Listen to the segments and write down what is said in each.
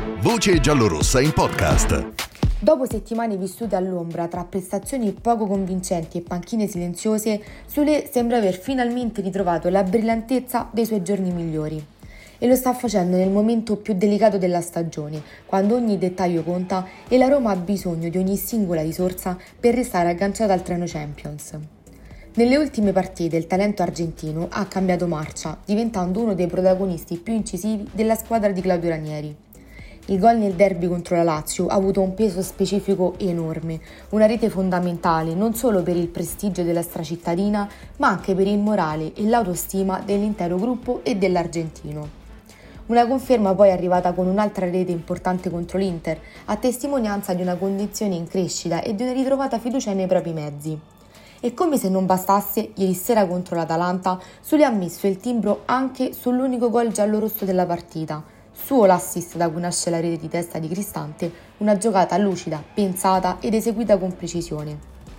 Voce giallorossa in podcast. Dopo settimane vissute all'ombra tra prestazioni poco convincenti e panchine silenziose, Sule sembra aver finalmente ritrovato la brillantezza dei suoi giorni migliori. E lo sta facendo nel momento più delicato della stagione, quando ogni dettaglio conta e la Roma ha bisogno di ogni singola risorsa per restare agganciata al treno Champions. Nelle ultime partite il talento argentino ha cambiato marcia, diventando uno dei protagonisti più incisivi della squadra di Claudio Ranieri. Il gol nel derby contro la Lazio ha avuto un peso specifico enorme, una rete fondamentale non solo per il prestigio della stracittadina, ma anche per il morale e l'autostima dell'intero gruppo e dell'argentino. Una conferma poi è arrivata con un'altra rete importante contro l'Inter, a testimonianza di una condizione in crescita e di una ritrovata fiducia nei propri mezzi. E come se non bastasse, ieri sera contro l'Atalanta, Sule ha messo il timbro anche sull'unico gol giallorosso della partita. Suo l'assist da cui nasce la rete di testa di Cristante, una giocata lucida, pensata ed eseguita con precisione.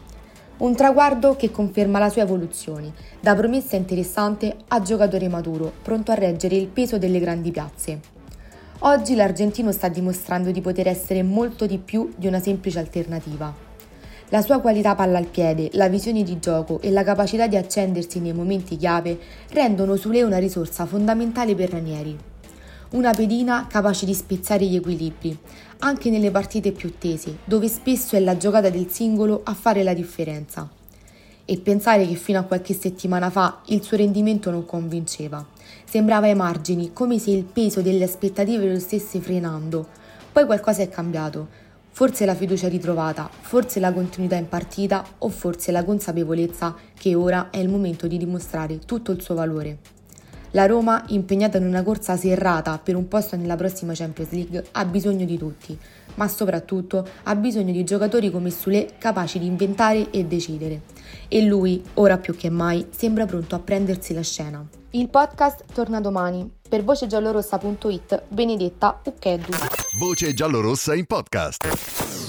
Un traguardo che conferma la sua evoluzione, da promessa interessante a giocatore maturo, pronto a reggere il peso delle grandi piazze. Oggi l'argentino sta dimostrando di poter essere molto di più di una semplice alternativa. La sua qualità palla al piede, la visione di gioco e la capacità di accendersi nei momenti chiave rendono Sule una risorsa fondamentale per Ranieri. Una pedina capace di spezzare gli equilibri, anche nelle partite più tese, dove spesso è la giocata del singolo a fare la differenza. E pensare che fino a qualche settimana fa il suo rendimento non convinceva. Sembrava ai margini, come se il peso delle aspettative lo stesse frenando. Poi qualcosa è cambiato. Forse la fiducia ritrovata, forse la continuità in partita o forse la consapevolezza che ora è il momento di dimostrare tutto il suo valore. La Roma, impegnata in una corsa serrata per un posto nella prossima Champions League, ha bisogno di tutti, ma soprattutto ha bisogno di giocatori come Sule capaci di inventare e decidere. E lui, ora più che mai, sembra pronto a prendersi la scena. Il podcast torna domani. Per vocegiallorossa.it, Benedetta Uccheddu. Voce giallorossa in podcast.